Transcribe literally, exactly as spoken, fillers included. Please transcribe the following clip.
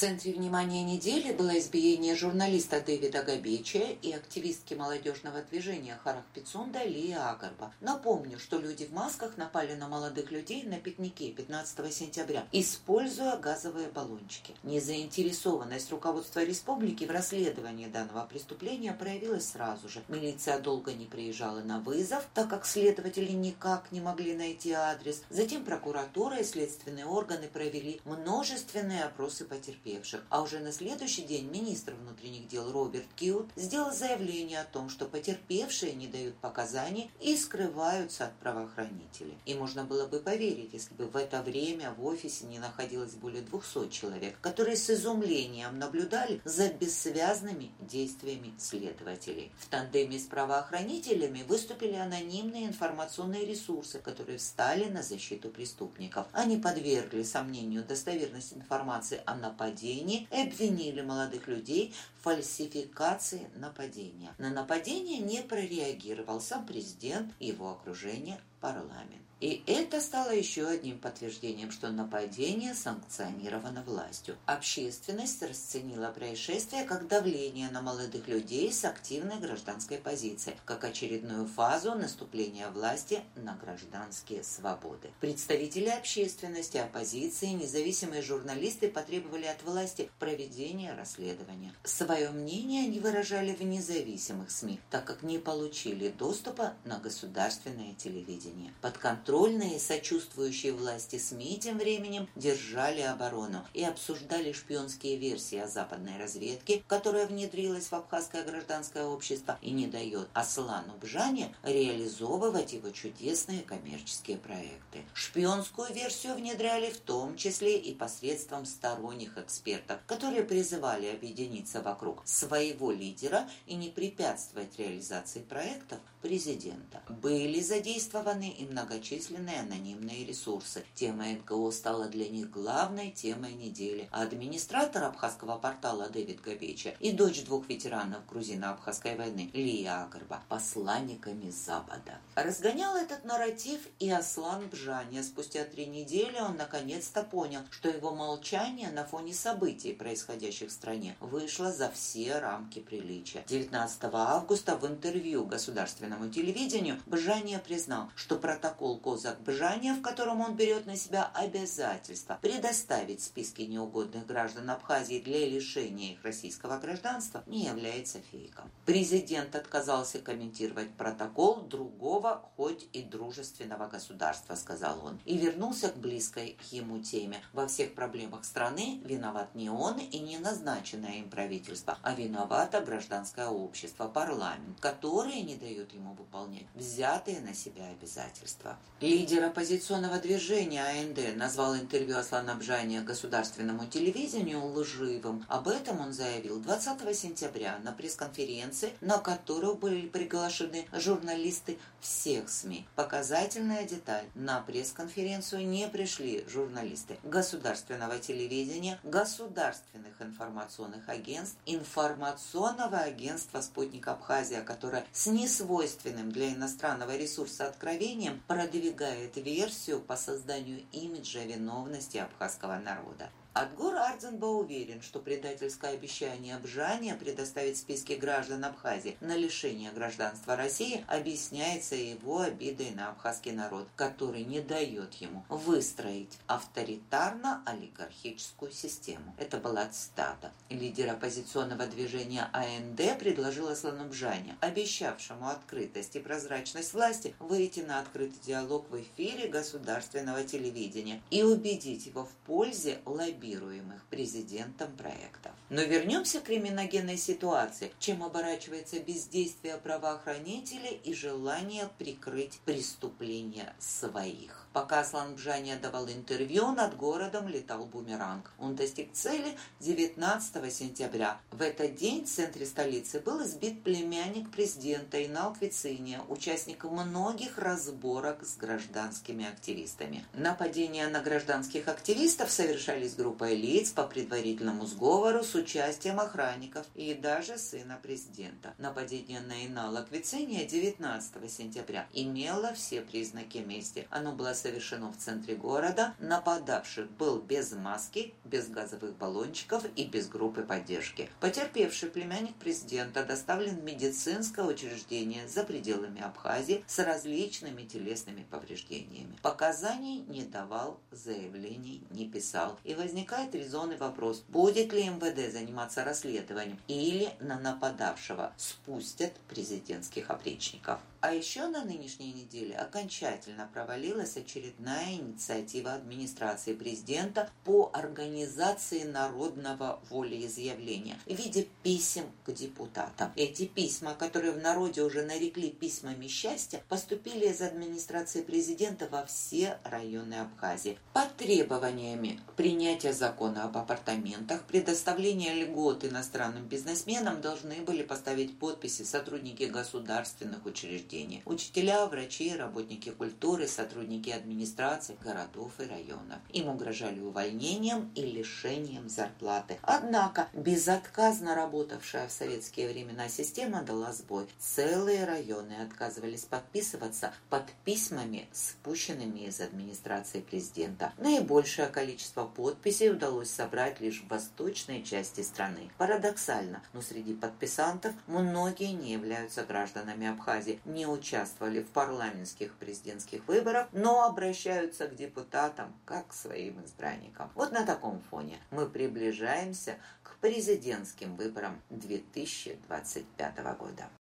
центре внимания недели было избиение журналиста Дэвида Габечия и активистки молодежного движения Харах Пицунда Лии Агарба. Напомню, что люди в масках напали на молодых людей на пикнике пятнадцатого сентября, используя газовые баллончики. Незаинтересованность руководства республики в расследовании данного преступления проявилась сразу же. Милиция долго не приезжала на вызов, так как следователи никак не могли найти адрес. Затем прокуратура и следственные органы провели множественные опросы потерпевших. А уже на следующий день министр внутренних дел Роберт Кьют сделал заявление о том, что потерпевшие не дают показаний и скрываются от правоохранителей. И можно было бы поверить, если бы в это время в офисе не находилось более двухсот человек, которые с изумлением наблюдали за бессвязными действиями следователей. В тандеме с правоохранителями выступили анонимные информационные ресурсы, которые встали на защиту преступников. Они подвергли сомнению достоверность информации о нападении и обвинили молодых людей в фальсификации нападения. На нападение не прореагировал сам президент и его окружение, парламент. И это стало еще одним подтверждением, что нападение санкционировано властью. Общественность расценила происшествие как давление на молодых людей с активной гражданской позицией, как очередную фазу наступления власти на гражданские свободы. Представители общественности, оппозиции, независимые журналисты потребовали от власти проведения расследования. Свое мнение они выражали в независимых СМИ, так как не получили доступа на государственное телевидение. Под контролем Контрольные, сочувствующие власти СМИ тем временем держали оборону и обсуждали шпионские версии о западной разведке, которая внедрилась в абхазское гражданское общество и не дает Аслану Бжане реализовывать его чудесные коммерческие проекты. Шпионскую версию внедряли в том числе и посредством сторонних экспертов, которые призывали объединиться вокруг своего лидера и не препятствовать реализации проектов президента. Были задействованы и многочисленные анонимные ресурсы. Тема эн ка о стала для них главной темой недели. А администратор абхазского портала Дэвид Габечия и дочь двух ветеранов грузино-абхазской войны Лия Агарба посланниками Запада. Разгонял этот нарратив и Аслан Бжаня. Спустя три недели он наконец-то понял, что его молчание на фоне событий, происходящих в стране, вышло за все рамки приличия. девятнадцатого августа в интервью государственному телевидению Бжаня признал, что протокол Козак Бжаня, в котором он берет на себя обязательство предоставить списки неугодных граждан Абхазии для лишения их российского гражданства, не является фейком. Президент отказался комментировать протокол другого, хоть и дружественного государства, сказал он, и вернулся к близкой ему теме. Во всех проблемах страны виноват не он и не назначенное им правительство, а виновато гражданское общество, парламент, которые не дают ему выполнять взятые на себя обязательства. Лидер оппозиционного движения а эн дэ назвал интервью Аслана Бжаня государственному телевидению лживым. Об этом он заявил двадцатого сентября на пресс-конференции, на которую были приглашены журналисты всех СМИ. Показательная деталь: на пресс-конференцию не пришли журналисты государственного телевидения, государственных информационных агентств, информационного агентства «Спутник Абхазия», которое с несвойственным для иностранного ресурса откровением продвигает версию по созданию имиджа виновности абхазского народа. Адгор Ардзенба уверен, что предательское обещание Бжаня предоставить списки граждан Абхазии на лишение гражданства России объясняется его обидой на абхазский народ, который не дает ему выстроить авторитарно-олигархическую систему. Это была цитата. Лидер оппозиционного движения а эн дэ предложил Аслану Бжаня, обещавшему открытость и прозрачность власти, выйти на открытый диалог в эфире государственного телевидения и убедить его в пользе лоббирования президентом проектов. Но вернемся к криминогенной ситуации, чем оборачивается бездействие правоохранителей и желание прикрыть преступления своих. Пока Аслан Бжаня давал интервью, над городом летал бумеранг. Он достиг цели девятнадцатого сентября. В этот день в центре столицы был избит племянник президента Инал Квициния, участник многих разборок с гражданскими активистами. Нападения на гражданских активистов совершались группой лиц по предварительному сговору с участием охранников и даже сына президента. Нападение на Инала Квициния девятнадцатого сентября имело все признаки мести. Оно было совершено в центре города. Нападавший был без маски, без газовых баллончиков и без группы поддержки. Потерпевший, племянник президента, доставлен в медицинское учреждение за пределами Абхазии с различными телесными повреждениями. Показаний не давал, заявлений не писал. И возникает резонный вопрос, будет ли эм вэ дэ заниматься расследованием или на нападавшего спустят президентских опричников. А еще на нынешней неделе окончательно провалилась очередная инициатива администрации президента по организации народного волеизъявления в виде писем к депутатам. Эти письма, которые в народе уже нарекли письмами счастья, поступили из администрации президента во все районы Абхазии под требованиями принятия закона об апартаментах, предоставления льгот иностранным бизнесменам должны были поставить подписи сотрудники государственных учреждений. Учителя, врачи, работники культуры, сотрудники администрации городов и районов. Им угрожали увольнением и лишением зарплаты. Однако безотказно работавшая в советские времена система дала сбой. Целые районы отказывались подписываться под письмами, спущенными из администрации президента. Наибольшее количество подписей удалось собрать лишь в восточной части страны. Парадоксально, но среди подписантов многие не являются гражданами Абхазии, не участвовали в парламентских президентских выборах, но обращаются к депутатам как к своим избранникам. Вот на таком фоне мы приближаемся к президентским выборам две тысячи двадцать пятого года.